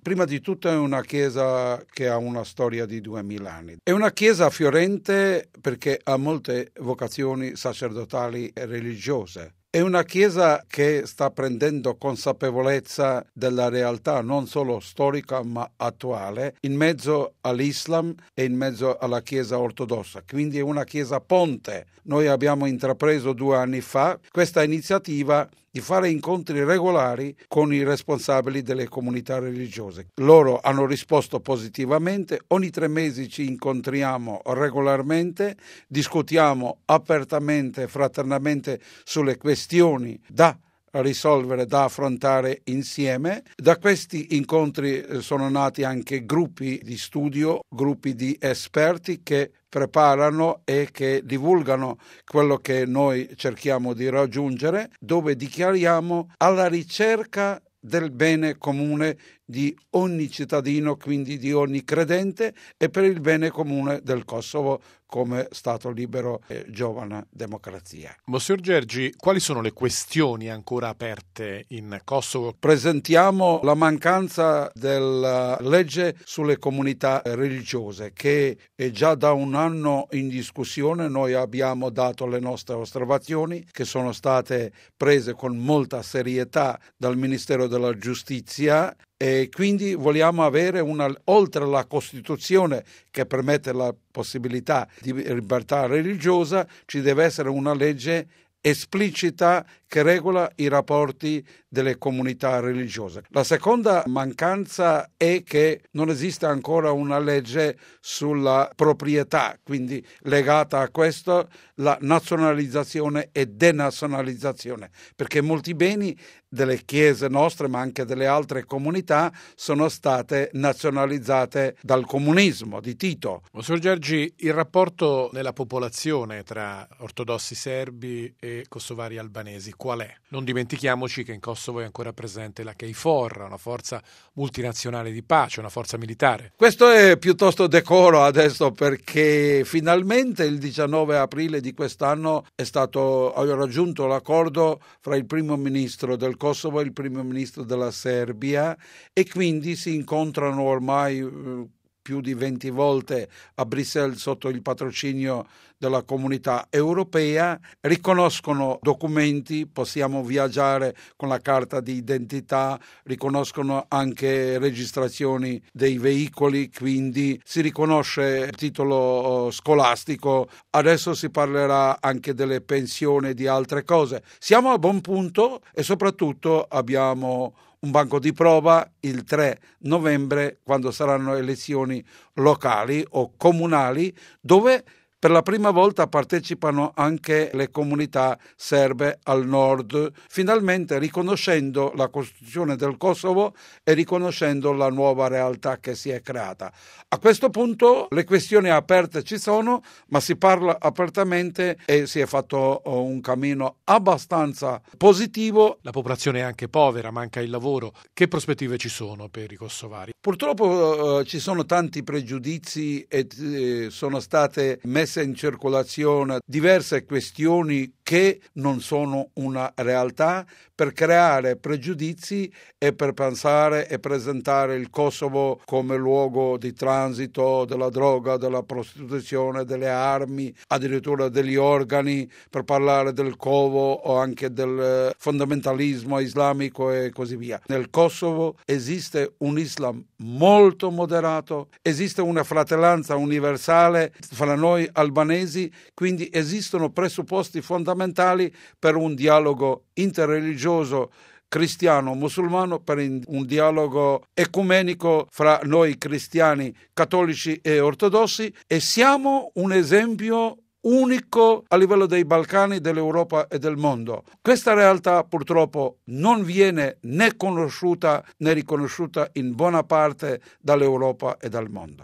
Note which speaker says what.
Speaker 1: Prima di tutto è una chiesa che ha una storia di 2000 anni. È una chiesa fiorente perché ha molte vocazioni sacerdotali e religiose. È una chiesa che sta prendendo consapevolezza della realtà non solo storica ma attuale in mezzo all'Islam e in mezzo alla chiesa ortodossa, quindi è una chiesa ponte. Noi abbiamo intrapreso 2 anni fa questa iniziativa di fare incontri regolari con i responsabili delle comunità religiose. Loro hanno risposto positivamente, ogni 3 mesi ci incontriamo regolarmente, discutiamo apertamente, fraternamente sulle questioni da risolvere, da affrontare insieme. Da questi incontri sono nati anche gruppi di studio, gruppi di esperti che preparano e che divulgano quello che noi cerchiamo di raggiungere, dove dichiariamo alla ricerca del bene comune di ogni cittadino, quindi di ogni credente, e per il bene comune del Kosovo come Stato libero e giovane democrazia.
Speaker 2: Monsignor Gergi, quali sono le questioni ancora aperte in Kosovo?
Speaker 1: Presentiamo la mancanza della legge sulle comunità religiose, che è già da 1 anno in discussione. Noi abbiamo dato le nostre osservazioni, che sono state prese con molta serietà dal Ministero della Giustizia, e quindi vogliamo avere oltre alla Costituzione che permette la possibilità di libertà religiosa, ci deve essere una legge esplicita che regola i rapporti delle comunità religiose. La seconda mancanza è che non esiste ancora una legge sulla proprietà, quindi legata a questo la nazionalizzazione e denazionalizzazione, perché molti beni delle chiese nostre, ma anche delle altre comunità, sono state nazionalizzate dal comunismo di Tito.
Speaker 2: Monsignor Gergi, il rapporto nella popolazione tra ortodossi serbi e kosovari albanesi qual è? Non dimentichiamoci che in Kosovo è ancora presente la KFOR, una forza multinazionale di pace, una forza militare.
Speaker 1: Questo è piuttosto decoro adesso, perché finalmente il 19 aprile di quest'anno ha raggiunto l'accordo fra il primo ministro del Kosovo e il primo ministro della Serbia, e quindi si incontrano ormai più di 20 volte a Bruxelles sotto il patrocinio della comunità europea, riconoscono documenti, possiamo viaggiare con la carta di identità, riconoscono anche registrazioni dei veicoli, quindi si riconosce il titolo scolastico. Adesso si parlerà anche delle pensioni e di altre cose. Siamo a buon punto e soprattutto abbiamo un banco di prova il 3 novembre, quando saranno elezioni locali o comunali, dove per la prima volta partecipano anche le comunità serbe al nord, finalmente riconoscendo la Costituzione del Kosovo e riconoscendo la nuova realtà che si è creata. A questo punto le questioni aperte ci sono, ma si parla apertamente e si è fatto un cammino abbastanza positivo.
Speaker 2: La popolazione è anche povera, manca il lavoro. Che prospettive ci sono per i kosovari?
Speaker 1: Purtroppo ci sono tanti pregiudizi e sono state messe in circolazione diverse questioni che non sono una realtà, per creare pregiudizi e per pensare e presentare il Kosovo come luogo di transito della droga, della prostituzione, delle armi, addirittura degli organi, per parlare del covo o anche del fondamentalismo islamico e così via. Nel Kosovo esiste un Islam molto moderato, esiste una fratellanza universale fra noi albanesi, quindi esistono presupposti fondamentali per un dialogo interreligioso cristiano-musulmano, per un dialogo ecumenico fra noi cristiani, cattolici e ortodossi, e siamo un esempio unico a livello dei Balcani, dell'Europa e del mondo. Questa realtà purtroppo non viene né conosciuta né riconosciuta in buona parte dall'Europa e dal mondo.